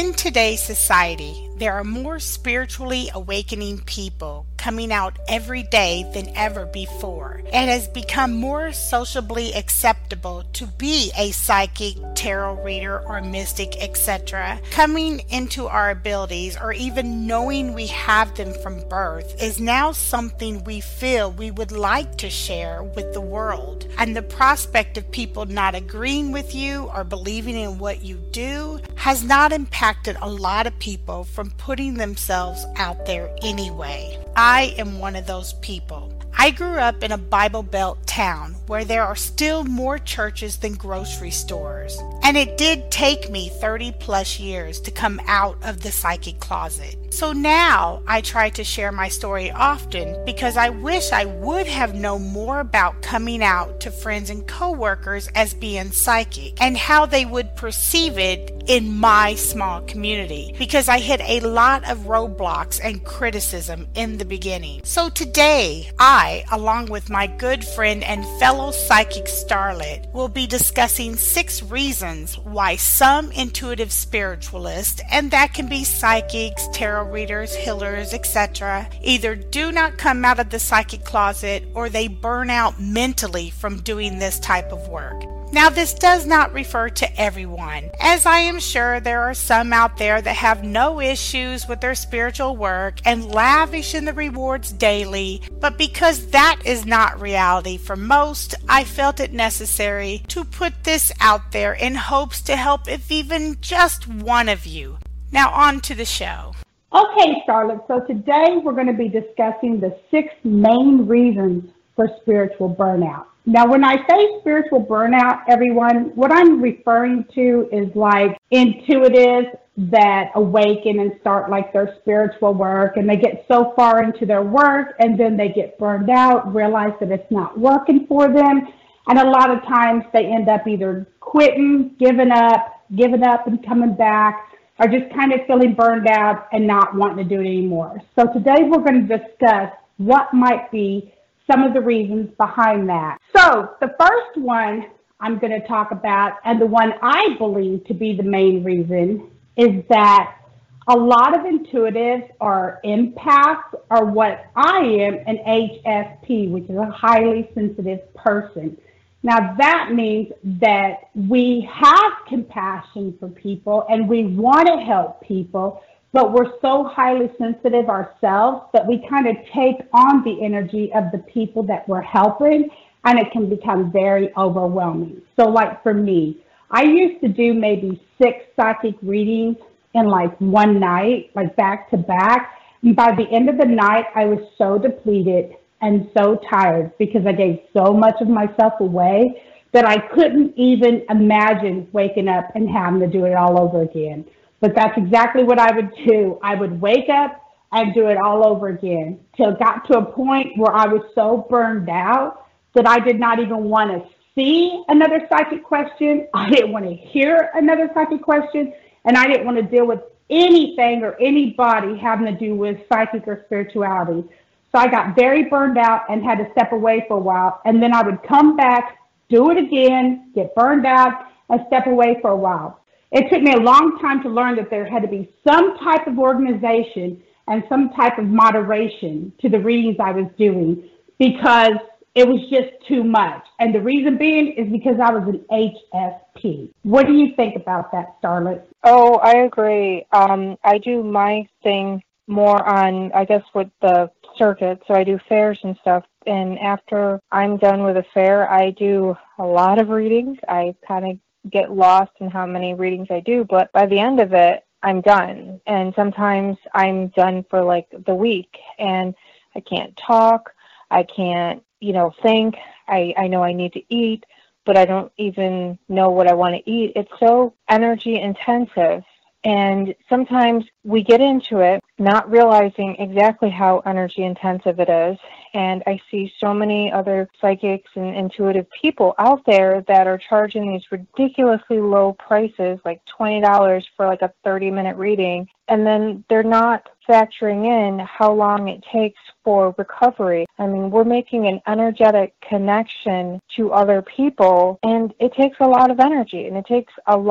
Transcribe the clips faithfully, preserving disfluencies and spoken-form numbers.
In today's society, there are more spiritually awakening people coming out every day than ever before. It has become more sociably acceptable to be a psychic, tarot reader, or mystic, et cetera. Coming into our abilities, or even knowing we have them from birth, is now something we feel we would like to share with the world. And the prospect of people not agreeing with you or believing in what you do has not impacted a lot of people from putting themselves out there anyway. I am one of those people. I grew up in a Bible Belt town where there are still more churches than grocery stores. And it did take me thirty plus years to come out of the psychic closet. So now I try to share my story often because I wish I would have known more about coming out to friends and coworkers as being psychic and how they would perceive it in my small community, because I hit a lot of roadblocks and criticism in the beginning. So today, I, along with my good friend and fellow psychic starlet, will be discussing six reasons why some intuitive spiritualists, and that can be psychics, tarot readers, healers, et cetera, either do not come out of the psychic closet or they burn out mentally from doing this type of work. Now, this does not refer to everyone, as I am sure there are some out there that have no issues with their spiritual work and lavish in the rewards daily, but because that is not reality for most, I felt it necessary to put this out there in hopes to help if even just one of you. Now on to the show. Okay, Charlotte, so today we're going to be discussing the six main reasons for spiritual burnout. Now, when I say spiritual burnout, everyone, what I'm referring to is like intuitives that awaken and start like their spiritual work, and they get so far into their work and then they get burned out, realize that it's not working for them. And a lot of times they end up either quitting, giving up, giving up and coming back, or just kind of feeling burned out and not wanting to do it anymore. So today we're going to discuss what might be some of the reasons behind that. So the first one I'm going to talk about, and the one I believe to be the main reason, is that a lot of intuitives are empaths, or what I am, an H S P, which is a highly sensitive person. Now that means that we have compassion for people and we want to help people, but we're so highly sensitive ourselves that we kind of take on the energy of the people that we're helping, and it can become very overwhelming. So like for me, I used to do maybe six psychic readings in like one night, like back to back. And by the end of the night, I was so depleted and so tired because I gave so much of myself away that I couldn't even imagine waking up and having to do it all over again. But that's exactly what I would do. I would wake up and do it all over again till it got to a point where I was so burned out that I did not even want to see another psychic question. I didn't want to hear another psychic question. And I didn't want to deal with anything or anybody having to do with psychic or spirituality. So I got very burned out and had to step away for a while. And then I would come back, do it again, get burned out, and step away for a while. It took me a long time to learn that there had to be some type of organization and some type of moderation to the readings I was doing because it was just too much. And the reason being is because I was an H S P. What do you think about that, Starlet? Oh, I agree. Um, I do my thing more on, I guess, with the circuit. So I do fairs and stuff. And after I'm done with a fair, I do a lot of readings. I kind of get lost in how many readings I do, but by the end of it, I'm done. And sometimes I'm done for like the week and I can't talk. I can't, you know, think. I, I know I need to eat, but I don't even know what I want to eat. It's so energy intensive. And sometimes we get into it not realizing exactly how energy intensive it is. And I see so many other psychics and intuitive people out there that are charging these ridiculously low prices, like twenty dollars for like a thirty minute reading. And then they're not factoring in how long it takes for recovery. I mean, we're making an energetic connection to other people, and it takes a lot of energy, and it takes a lot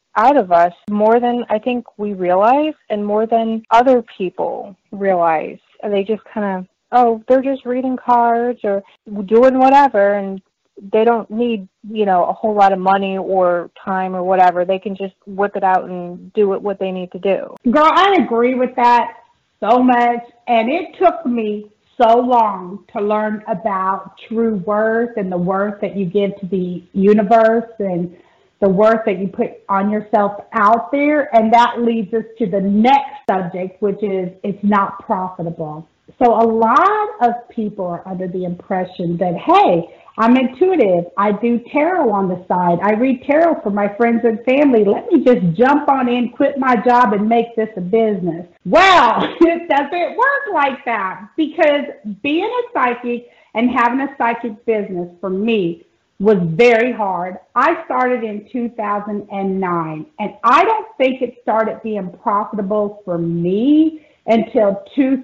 out of us more than I think we realize and more than other people realize. They just kind of, oh, they're just reading cards or doing whatever, and they don't need, you know, a whole lot of money or time or whatever. They can just whip it out and do it what they need to do. Girl, I agree with that so much, and it took me so long to learn about true worth and the worth that you give to the universe and the worth that you put on yourself out there. And that leads us to the next subject, which is it's not profitable. So a lot of people are under the impression that, hey, I'm intuitive. I do tarot on the side. I read tarot for my friends and family. Let me just jump on in, quit my job, and make this a business. Well, it doesn't work like that, because being a psychic and having a psychic business for me was very hard. I started in two thousand nine, and I don't think it started being profitable for me until two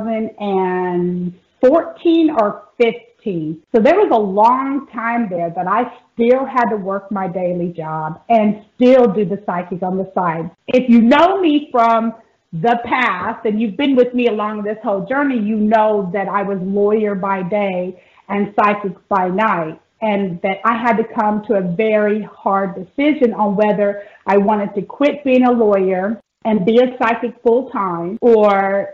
thousand fourteen or fifteen. So there was a long time there that I still had to work my daily job and still do the psychic on the side. If you know me from the past and you've been with me along this whole journey, you know that I was lawyer by day and psychic by night, and that I had to come to a very hard decision on whether I wanted to quit being a lawyer and be a psychic full-time, or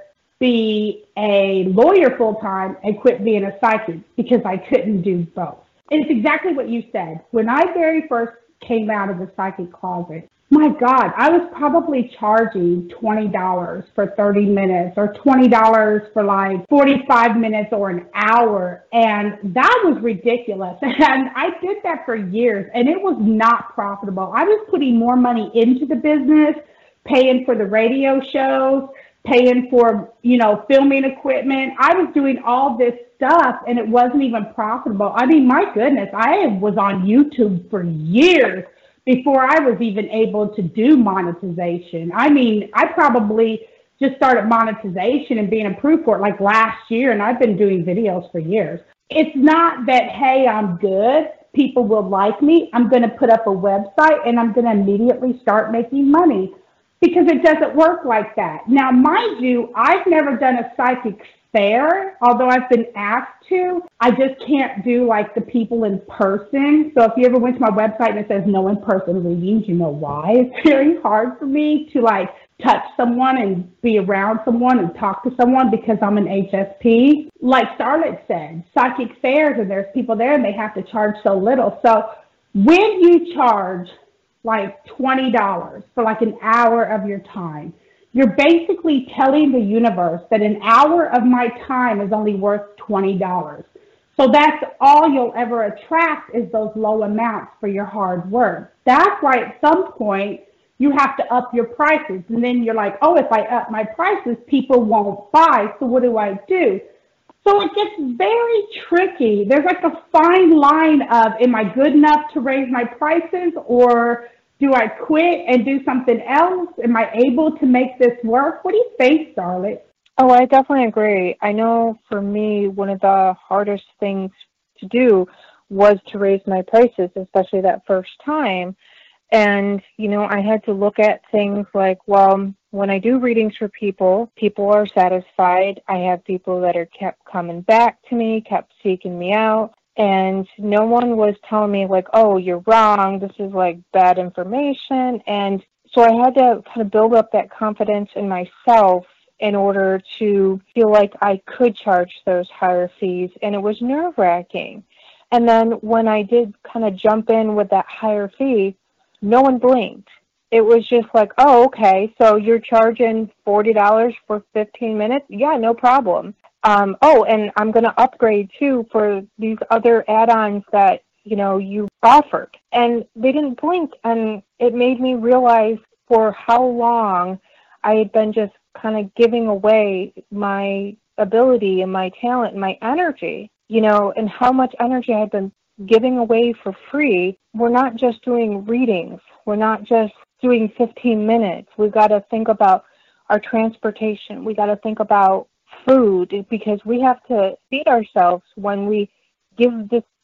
be a lawyer full-time and quit being a psychic, because I couldn't do both. It's exactly what you said. When I very first came out of the psychic closet, my God, I was probably charging twenty dollars for thirty minutes or twenty dollars for like forty-five minutes or an hour. And that was ridiculous. And I did that for years, and it was not profitable. I was putting more money into the business, paying for the radio shows, paying for, you know, filming equipment. I was doing all this stuff, and it wasn't even profitable. I mean, my goodness, I was on YouTube for years before I was even able to do monetization. I mean, I probably just started monetization and being approved for it like last year, and I've been doing videos for years. It's not that, hey, I'm good, people will like me, I'm going to put up a website and I'm going to immediately start making money, because it doesn't work like that. Now, mind you, I've never done a psychic fair, although I've been asked to. I just can't do like the people in person. So if you ever went to my website and it says no in-person readings, you know why. It's very hard for me to like touch someone and be around someone and talk to someone, because I'm an H S P. Like Charlotte said, psychic fairs, and there's people there and they have to charge so little. So when you charge like twenty dollars for like an hour of your time, you're basically telling the universe that an hour of my time is only worth twenty dollars. So that's all you'll ever attract, is those low amounts for your hard work. That's why at some point you have to up your prices. And then you're like, oh, if I up my prices, people won't buy. So what do I do? So it gets very tricky. There's like a fine line of, am I good enough to raise my prices, or do I quit and do something else? Am I able to make this work? What do you think, Charlotte? Oh, I definitely agree. I know for me, one of the hardest things to do was to raise my prices, especially that first time. And, you know, I had to look at things like, well, when I do readings for people, people are satisfied. I have people that are kept coming back to me, kept seeking me out. And no one was telling me like, oh, you're wrong, this is like bad information. And so I had to kind of build up that confidence in myself in order to feel like I could charge those higher fees. And it was nerve-wracking. And then when I did kind of jump in with that higher fee, no one blinked. It was just like, oh, okay, so you're charging forty dollars for fifteen minutes? Yeah, no problem. Um, oh, and I'm going to upgrade, too, for these other add-ons that, you know, you offered. And they didn't blink, and it made me realize for how long I had been just kind of giving away my ability and my talent and my energy, you know, and how much energy I had been giving away for free. We're not just doing readings. We're not just doing fifteen minutes. We've got to think about our transportation. We got to think about food, because we have to feed ourselves when we give this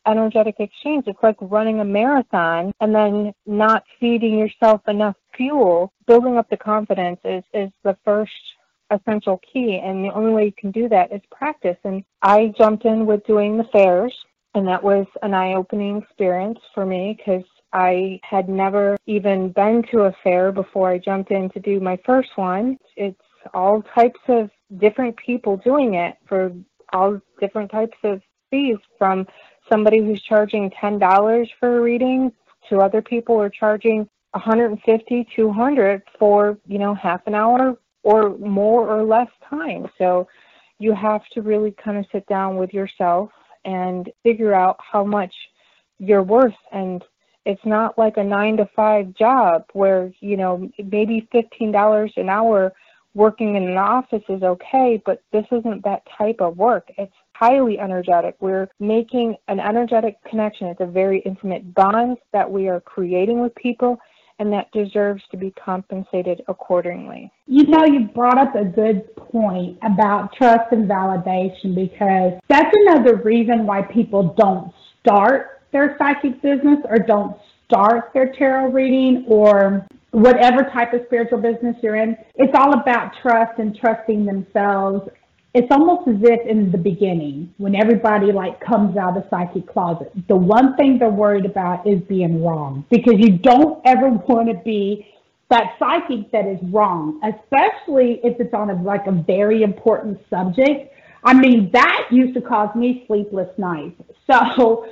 energetic exchange. It's like running a marathon and then not feeding yourself enough fuel. Building up the confidence is, is the first essential key, and the only way you can do that is practice. And I jumped in with doing the fairs, and that was an eye-opening experience for me because I had never even been to a fair before I jumped in to do my first one. It's all types of different people doing it for all different types of fees, from somebody who's charging ten dollars for a reading to other people who are charging one hundred fifty dollars, two hundred dollars for, you know, half an hour or more or less time. So you have to really kind of sit down with yourself and figure out how much you're worth. And it's not like a nine to five job where, you know, maybe fifteen dollars an hour working in an office is okay, but this isn't that type of work. It's highly energetic. We're making an energetic connection. It's a very intimate bond that we are creating with people, and that deserves to be compensated accordingly. You know, you brought up a good point about trust and validation, because that's another reason why people don't start their psychic business or don't start their tarot reading or whatever type of spiritual business you're in. It's all about trust and trusting themselves. It's almost as if in the beginning, when everybody like comes out of the psychic closet, the one thing they're worried about is being wrong, because you don't ever want to be that psychic that is wrong, especially if it's on a, like a very important subject. I mean, that used to cause me sleepless nights. So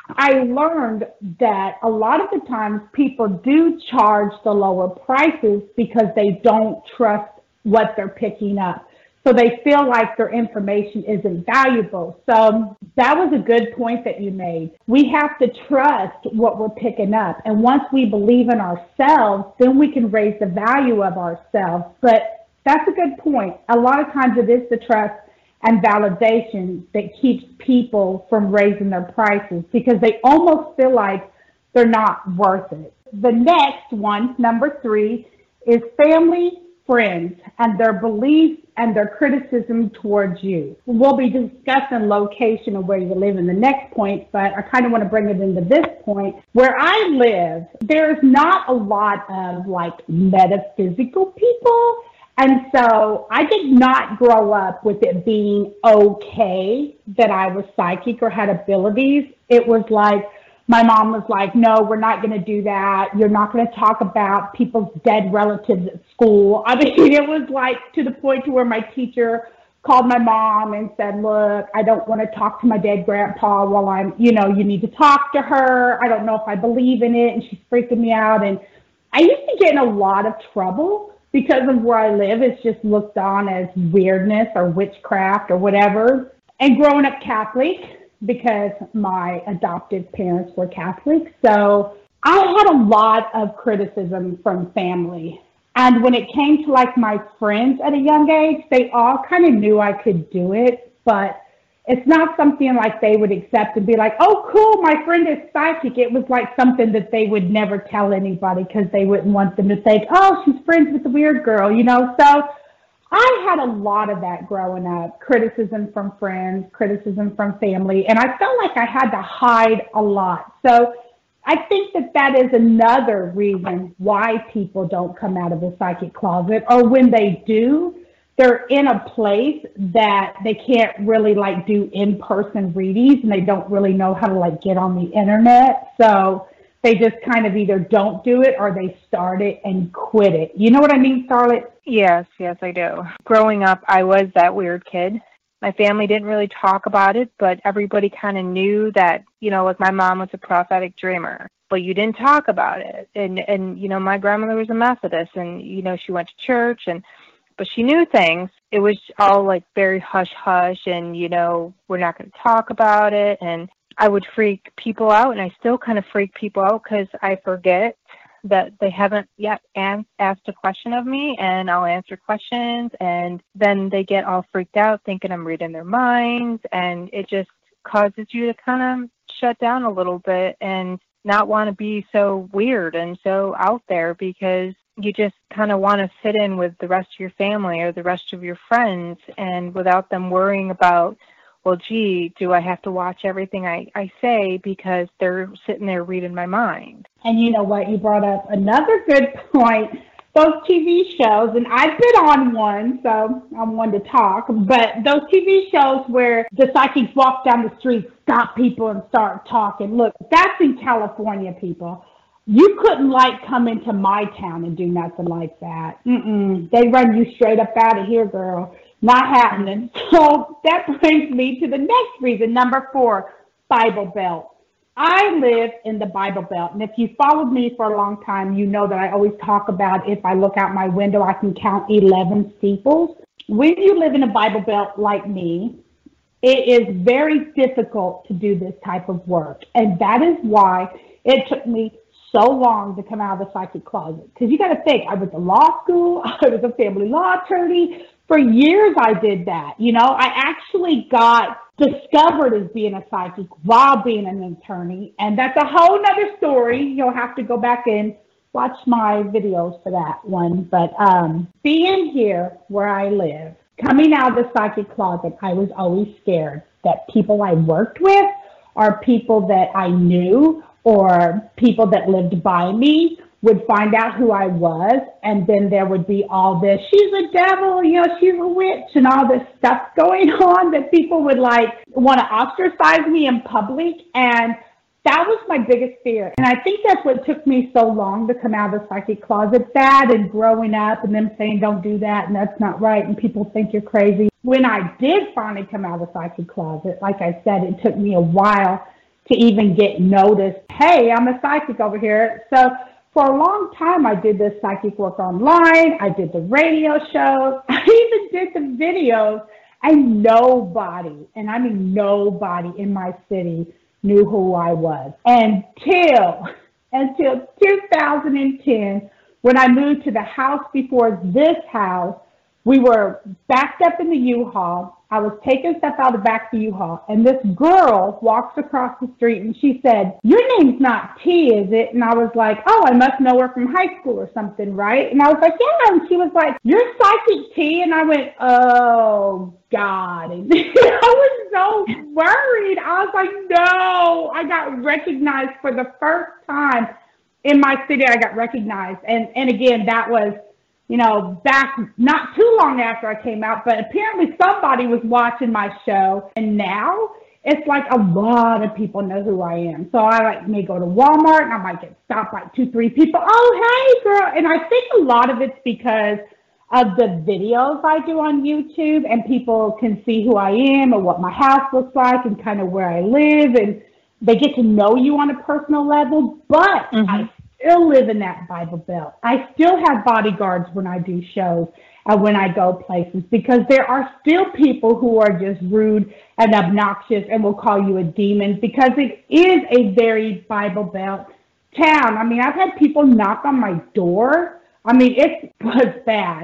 I learned that a lot of the times people do charge the lower prices because they don't trust what they're picking up. So they feel like their information isn't valuable. So that was a good point that you made. We have to trust what we're picking up. And once we believe in ourselves, then we can raise the value of ourselves. But that's a good point. A lot of times it is the trust and validation that keeps people from raising their prices, because they almost feel like they're not worth it. The next one, number three, is family, friends, and their beliefs and their criticism towards you. We'll be discussing location and where you live in the next point, but I kind of want to bring it into this point. Where I live, there's not a lot of like metaphysical people. And so I did not grow up with it being okay that I was psychic or had abilities. It was like, my mom was like, no, we're not going to do that. You're not going to talk about people's dead relatives at school. I mean, it was like to the point to where my teacher called my mom and said, look, I don't want to talk to my dead grandpa while I'm, you know, you need to talk to her. I don't know if I believe in it. And she's freaking me out. And I used to get in a lot of trouble because of where I live. It's just looked on as weirdness or witchcraft or whatever. And growing up Catholic, because my adoptive parents were Catholic, so I had a lot of criticism from family. And when it came to like my friends at a young age, they all kind of knew I could do it, but it's not something like they would accept and be like, oh, cool, my friend is psychic. It was like something that they would never tell anybody because they wouldn't want them to think, oh, she's friends with the weird girl, you know? So I had a lot of that growing up, criticism from friends, criticism from family, and I felt like I had to hide a lot. So I think that that is another reason why people don't come out of the psychic closet, or when they do, they're in a place that they can't really like do in-person readings, and they don't really know how to like get on the internet. So they just kind of either don't do it or they start it and quit it. You know what I mean, Starlet? Yes, yes, I do. Growing up, I was that weird kid. My family didn't really talk about it, but everybody kind of knew that, you know, like my mom was a prophetic dreamer, but you didn't talk about it. And, and you know, my grandmother was a Methodist, and, you know, she went to church, and but she knew things. It was all like very hush-hush, and, you know, we're not going to talk about it. And I would freak people out, and I still kind of freak people out because I forget that they haven't yet an- asked a question of me, and I'll answer questions, and then they get all freaked out thinking I'm reading their minds, and it just causes you to kind of shut down a little bit and not want to be so weird and so out there, because you just kind of want to fit in with the rest of your family or the rest of your friends, and without them worrying about well, gee, do I have to watch everything I, I say because they're sitting there reading my mind? And you know what? You brought up another good point. Those T V shows, and I've been on one, so I'm one to talk, but those T V shows where the psychics walk down the street, stop people, and start talking. Look, that's in California, people. You couldn't, like, come into my town and do nothing like that. Mm-mm. They run you straight up out of here, girl. Not happening. So that brings me to the next reason, number four, Bible Belt. I live in the Bible Belt, and if you followed me for a long time, you know that I always talk about if I look out my window, I can count eleven steeples. When you live in a Bible Belt like me, it is very difficult to do this type of work, and that is why it took me so long to come out of the psychic closet. Because you got to think, I was in law school, I was a family law attorney. For years I did that. You know, I actually got discovered as being a psychic while being an attorney. And that's a whole nother story. You'll have to go back and watch my videos for that one. But um, being here where I live, coming out of the psychic closet, I was always scared that people I worked with or people that I knew or people that lived by me would find out who I was, and then there would be all this, she's a devil, you know, she's a witch, and all this stuff going on that people would, like, want to ostracize me in public, and that was my biggest fear. And I think that's what took me so long to come out of the psychic closet, that and growing up and them saying, don't do that, and that's not right, and people think you're crazy. When I did finally come out of the psychic closet, like I said, it took me a while to even get noticed, hey, I'm a psychic over here. So for a long time, I did this psychic work online. I did the radio shows. I even did the videos. And nobody, and I mean nobody in my city knew who I was. Until, until two thousand ten, when I moved to the house before this house, we were backed up in the U-Haul. I was taking stuff out of the back of the U-Haul, and this girl walks across the street, and she said, your name's not T, is it? And I was like, oh, I must know her from high school or something, right? And I was like, yeah. And she was like, you're Psychic T. And I went, oh, God. And I was so worried. I was like, no. I got recognized for the first time in my city. I got recognized. And, and again, that was, you know, back not too long after I came out, but apparently somebody was watching my show. And now it's like a lot of people know who I am. So I like may go to Walmart and I might get stopped by two, three people. Oh, hey, girl. And I think a lot of it's because of the videos I do on YouTube, and people can see who I am and what my house looks like and kind of where I live, and they get to know you on a personal level. But mm-hmm. I still live in that Bible Belt. I still have bodyguards when I do shows and when I go places, because there are still people who are just rude and obnoxious and will call you a demon, because it is a very Bible Belt town. I mean, I've had people knock on my door. I mean, it was bad.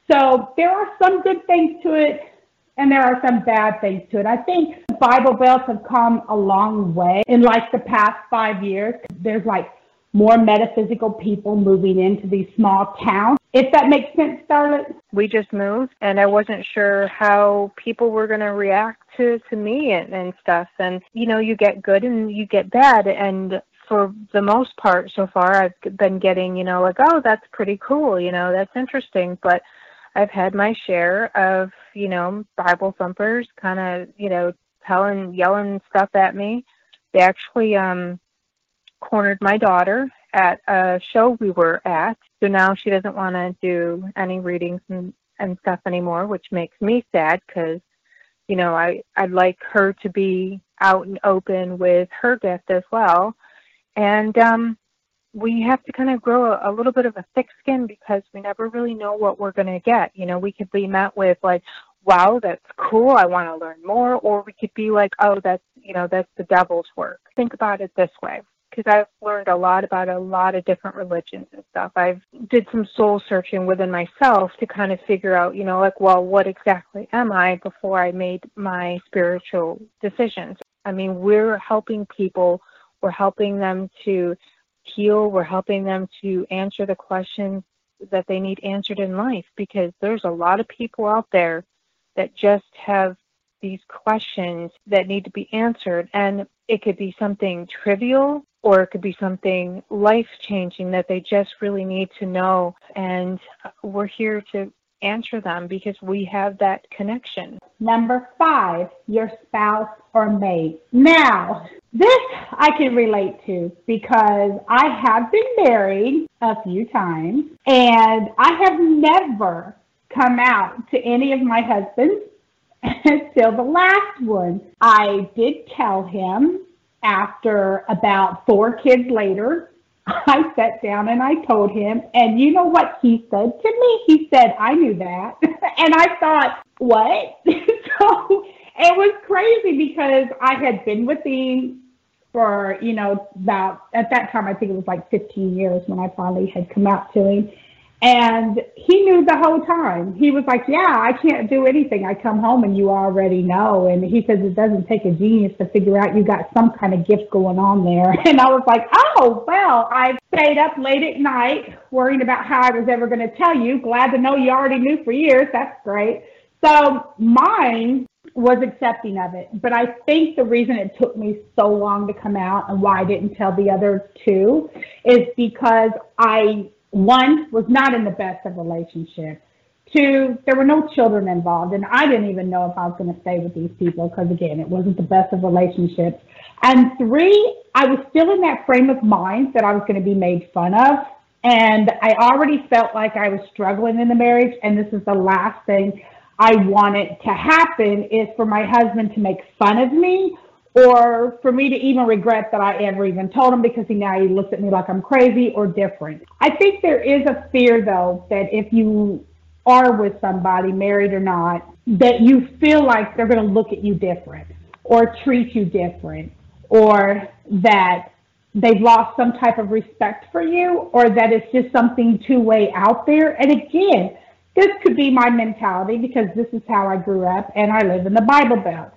So there are some good things to it, and there are some bad things to it. I think Bible Belts have come a long way in like the past five years. There's like more metaphysical people moving into these small towns. If that makes sense, Starlet. We just moved, and I wasn't sure how people were going to react to, to me and, and stuff. And, you know, you get good and you get bad. And for the most part so far, I've been getting, you know, like, oh, that's pretty cool. You know, that's interesting. But I've had my share of, you know, Bible thumpers kind of, you know, telling, yelling stuff at me. They actually um, cornered my daughter at a show we were at. So now she doesn't want to do any readings and, and stuff anymore, which makes me sad because, you know, I, I'd like her to be out and open with her gift as well. And um, we have to kind of grow a, a little bit of a thick skin, because we never really know what we're going to get. You know, we could be met with like, wow, that's cool, I want to learn more. Or we could be like, oh, that's, you know, that's the devil's work. Think about it this way, because I've learned a lot about a lot of different religions and stuff. I've did some soul searching within myself to kind of figure out, you know, like, well, what exactly am I before I made my spiritual decisions? I mean, we're helping people. We're helping them to heal. We're helping them to answer the questions that they need answered in life, because there's a lot of people out there that just have these questions that need to be answered. And it could be something trivial, or it could be something life-changing that they just really need to know. And we're here to answer them because we have that connection. Number five, your spouse or mate. Now, this I can relate to because I have been married a few times, and I have never come out to any of my husbands until the last one. I did tell him after about four kids later. I sat down and I told him, and you know what he said to me? He said, I knew that. And I thought, what? So it was crazy because I had been with him for, you know, about, at that time, I think it was like fifteen years when I finally had come out to him. And he knew the whole time. He was like, yeah, I can't do anything. I come home and you already know. And he says it doesn't take a genius to figure out you got some kind of gift going on there. And I was like, oh, well, I stayed up late at night worrying about how I was ever going to tell you. Glad to know you already knew for years. That's great. So mine was accepting of it. But I think the reason it took me so long to come out and why I didn't tell the other two is because I one, was not in the best of relationships. Two, there were no children involved, and I didn't even know if I was going to stay with these people because, again, it wasn't the best of relationships. And three, I was still in that frame of mind that I was going to be made fun of, and I already felt like I was struggling in the marriage, and this is the last thing I wanted to happen is for my husband to make fun of me, or for me to even regret that I ever even told him because he now he looks at me like I'm crazy or different. I think there is a fear, though, that if you are with somebody, married or not, that you feel like they're going to look at you different or treat you different, or that they've lost some type of respect for you, or that it's just something two-way out there. And again, this could be my mentality because this is how I grew up and I live in the Bible Belt.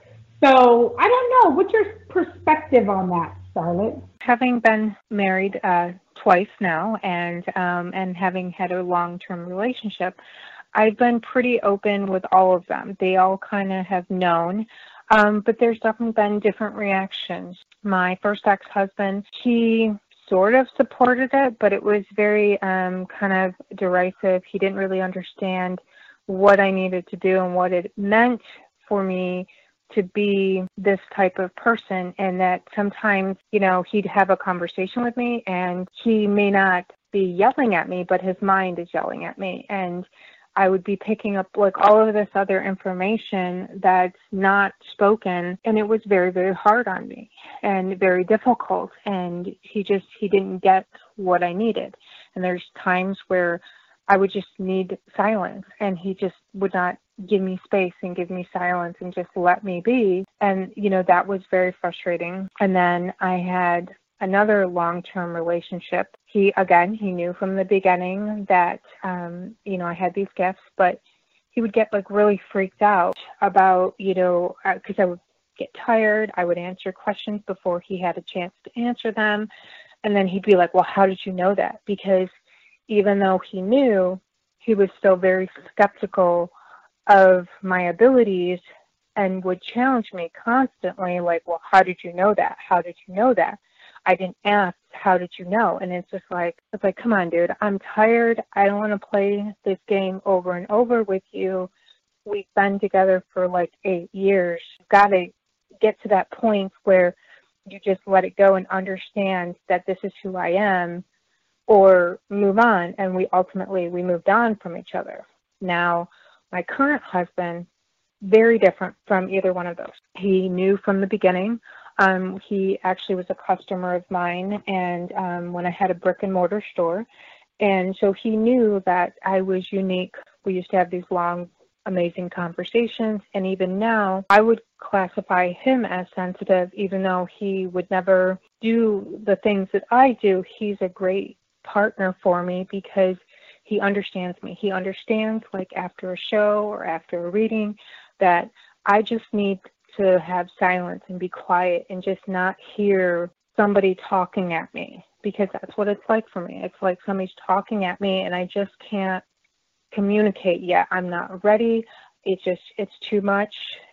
So I don't know. What's your perspective on that, Charlotte? Having been married uh, twice now and um, and having had a long-term relationship, I've been pretty open with all of them. They all kind of have known, um, but there's definitely been different reactions. My first ex-husband, he sort of supported it, but it was very um, kind of derisive. He didn't really understand what I needed to do and what it meant for me to be this type of person, and that sometimes, you know, he'd have a conversation with me and he may not be yelling at me, but his mind is yelling at me. And I would be picking up like all of this other information that's not spoken. And it was very, very hard on me and very difficult. And he just, he didn't get what I needed. And there's times where I would just need silence, and he just would not give me space and give me silence and just let me be. And, you know, that was very frustrating. And then I had another long-term relationship. He, again, he knew from the beginning that, um, you know, I had these gifts, but he would get like really freaked out about, you know, because I would get tired. I would answer questions before he had a chance to answer them. And then he'd be like, well, how did you know that? Because even though he knew, he was still very skeptical of my abilities and would challenge me constantly, like, well, how did you know that? How did you know that? I didn't ask, how did you know? And it's just like, it's like, come on, dude, I'm tired. I don't want to play this game over and over with you. We've been together for like eight years. You've got to get to that point where you just let it go and understand that this is who I am, or move on. And we ultimately, we moved on from each other. Now, my current husband, very different from either one of those. He knew from the beginning. Um, he actually was a customer of mine, and um, when I had a brick and mortar store. And so he knew that I was unique. We used to have these long, amazing conversations. And even now, I would classify him as sensitive, even though he would never do the things that I do. He's a great partner for me because he understands me. He understands, like, after a show or after a reading, that I just need to have silence and be quiet and just not hear somebody talking at me, because that's what it's like for me. It's like somebody's talking at me and I just can't communicate yet. I'm not ready. It's just, it's too much.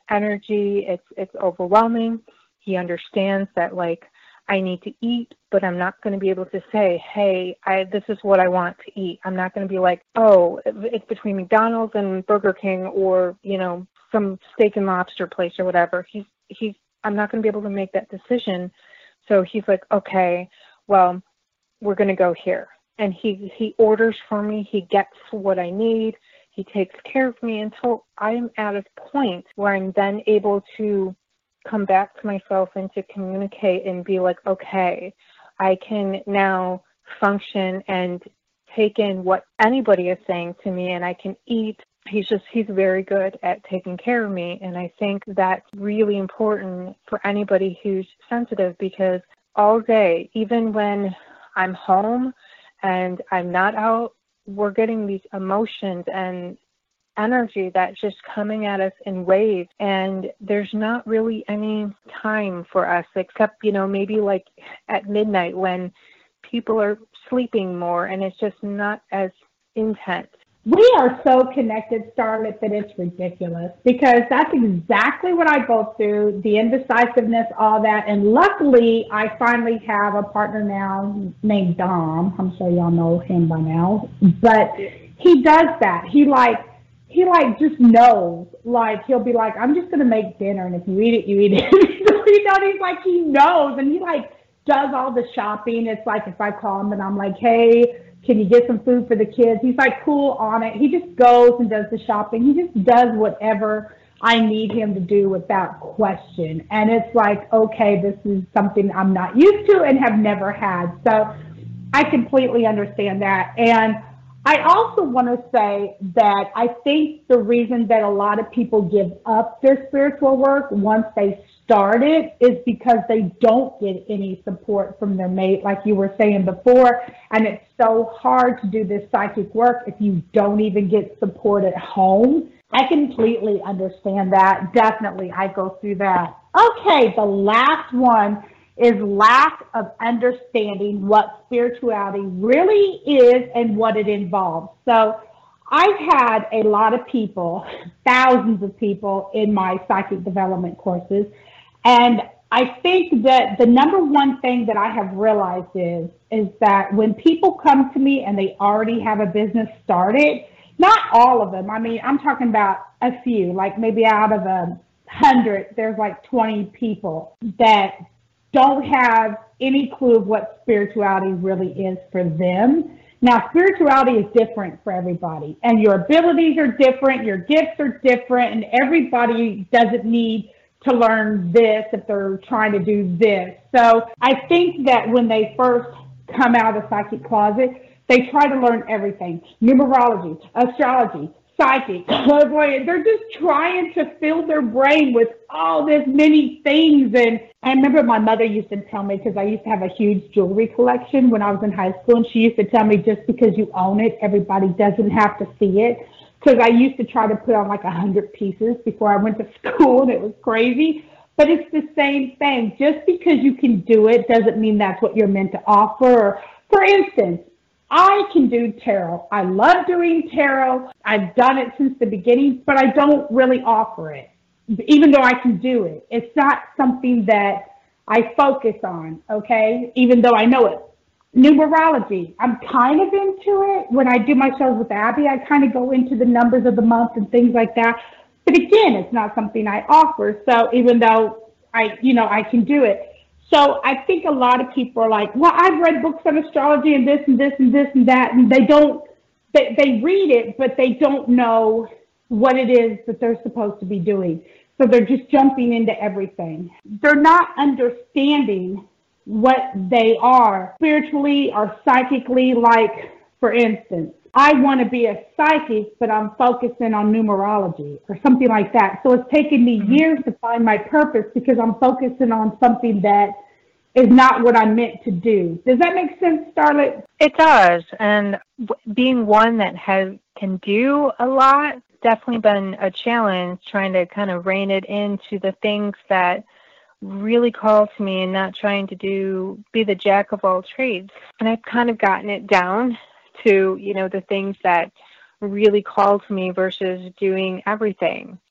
energy. It's it's overwhelming. He understands that, like, I need to eat, but I'm not going to be able to say, hey, I this is what I want to eat. I'm not going to be like, oh, it's between McDonald's and Burger King, or, you know, some steak and lobster place or whatever. He's he's I'm not going to be able to make that decision. So he's like, okay, well, we're going to go here. And he, he orders for me. He gets what I need. He takes care of me until I'm at a point where I'm then able to come back to myself and to communicate and be like, okay, I can now function and take in what anybody is saying to me, and I can eat. He's just, he's very good at taking care of me. And I think that's really important for anybody who's sensitive, because all day, even when I'm home and I'm not out, we're getting these emotions and energy that's just coming at us in waves, and there's not really any time for us except, you know, maybe like at midnight when people are sleeping more and it's just not as intense. We are so connected, Starlet, that it's ridiculous, because that's exactly what I go through, the indecisiveness, all that. And luckily, I finally have a partner now named Dom. I'm sure y'all know him by now. But he does that. He like, he like just knows. Like, he'll be like, I'm just going to make dinner, and if you eat it, you eat it. You know, he's like, he knows, and he like does all the shopping. It's like if I call him and I'm like, hey, can you get some food for the kids? He's like cool on it. He just goes and does the shopping. He just does whatever I need him to do without question. And it's like, okay, this is something I'm not used to and have never had. So I completely understand that. And I also want to say that I think the reason that a lot of people give up their spiritual work once they start it is because they don't get any support from their mate, like you were saying before. And it's so hard to do this psychic work if you don't even get support at home. I completely understand that. Definitely, I go through that. Okay, the last one is lack of understanding what spirituality really is and what it involves. So I've had a lot of people, thousands of people in my psychic development courses, and I think that the number one thing that I have realized is, is that when people come to me and they already have a business started, not all of them, I mean, I'm talking about a few, like maybe out of a hundred, there's like twenty people that don't have any clue of what spirituality really is for them. Now, spirituality is different for everybody, and your abilities are different, your gifts are different, and everybody doesn't need to learn this if they're trying to do this. So I think that when they first come out of the psychic closet, they try to learn everything: numerology, astrology, psychic, clairvoyant. They're just trying to fill their brain with all this many things. And I remember my mother used to tell me, because I used to have a huge jewelry collection when I was in high school, and she used to tell me, just because you own it, everybody doesn't have to see it. Because I used to try to put on like a hundred pieces before I went to school, and it was crazy. But it's the same thing. Just because you can do it doesn't mean that's what you're meant to offer. For instance, I can do tarot. I love doing tarot. I've done it since the beginning, but I don't really offer it, even though I can do it. It's not something that I focus on, okay, even though I know it. Numerology, I'm kind of into it. When I do my shows with Abby, I kind of go into the numbers of the month and things like that. But again, it's not something I offer. So even though I, you know, I can do it. So I think a lot of people are like, well, I've read books on astrology and this and this and this and that. And they don't, they, they read it, but they don't know what it is that they're supposed to be doing. So they're just jumping into everything. They're not understanding what they are spiritually or psychically. Like, for instance, I want to be a psychic, but I'm focusing on numerology or something like that. So it's taken me years to find my purpose because I'm focusing on something that is not what I'm meant to do. Does that make sense, Starlet? It does. And being one that has can do a lot, definitely been a challenge, trying to kind of rein it into the things that really call to me and not trying to do be the jack of all trades. And I've kind of gotten it down to, you know, the things that really call to me versus doing everything.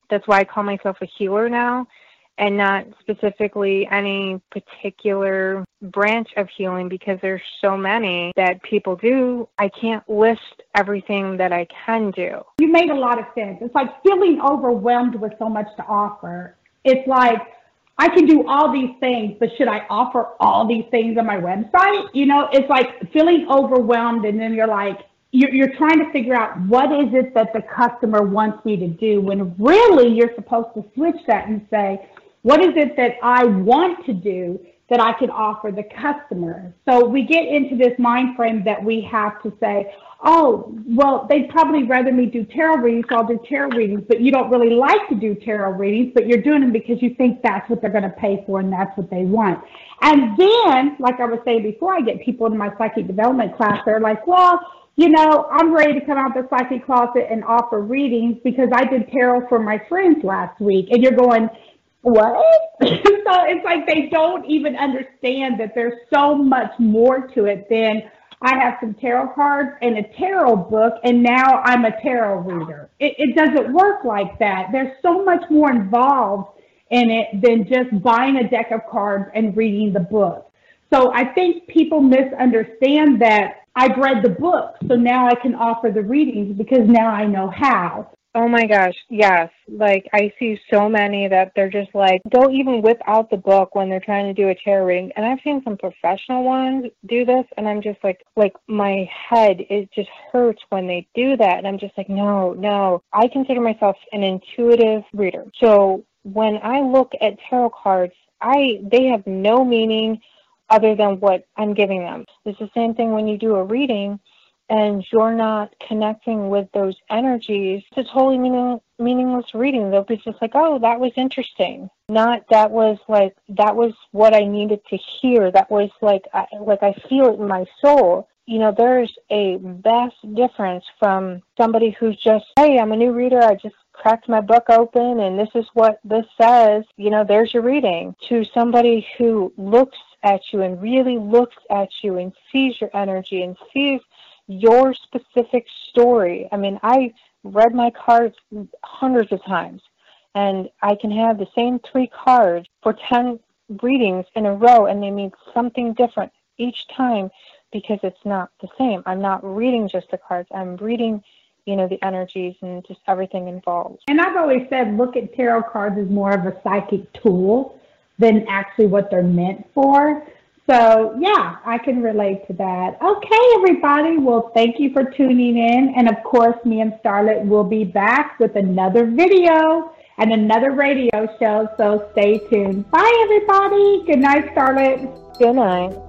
That's why I call myself a healer now, and not specifically any particular branch of healing, because there's so many that people do. I can't list everything that I can do. You made a lot of sense. It's like feeling overwhelmed with so much to offer. It's like, I can do all these things, but should I offer all these things on my website? You know, it's like feeling overwhelmed, and then you're like, you're, you're trying to figure out what is it that the customer wants me to do, when really you're supposed to switch that and say, what is it that I want to do that I can offer the customer? So we get into this mind frame that we have to say, oh, well, they'd probably rather me do tarot readings, so I'll do tarot readings, but you don't really like to do tarot readings, but you're doing them because you think that's what they're going to pay for and that's what they want. And then, like I was saying before, I get people in my psychic development class, they're like, well, you know, I'm ready to come out the psychic closet and offer readings because I did tarot for my friends last week. And you're going, what? So it's like they don't even understand that there's so much more to it than I have some tarot cards and a tarot book, and now I'm a tarot reader. It, it doesn't work like that. There's so much more involved in it than just buying a deck of cards and reading the book. So I think people misunderstand that I've read the book, so now I can offer the readings because now I know how. Oh my gosh, yes. Like, I see so many that they're just like, they'll even whip out the book when they're trying to do a tarot reading. And I've seen some professional ones do this, and I'm just like, like my head, it just hurts when they do that. And I'm just like, no, no. I consider myself an intuitive reader. So when I look at tarot cards, I they have no meaning other than what I'm giving them. It's the same thing when you do a reading and you're not connecting with those energies. It's a totally meaning, meaningless reading. They'll be just like, oh, that was interesting. Not that was like, that was what I needed to hear. That was like, I, like I feel it in my soul. You know, there's a vast difference from somebody who's just, hey, I'm a new reader. I just cracked my book open and this is what this says. You know, there's your reading. To somebody who looks at you and really looks at you and sees your energy and sees your specific story. I mean, I read my cards hundreds of times, and I can have the same three cards for ten readings in a row, and they mean something different each time because it's not the same. I'm not reading just the cards. I'm reading, you know, the energies and just everything involved. And I've always said, look at tarot cards as more of a psychic tool than actually what they're meant for. So, yeah, I can relate to that. Okay, everybody. Well, thank you for tuning in. And, of course, me and Starlet will be back with another video and another radio show. So stay tuned. Bye, everybody. Good night, Starlet. Good night.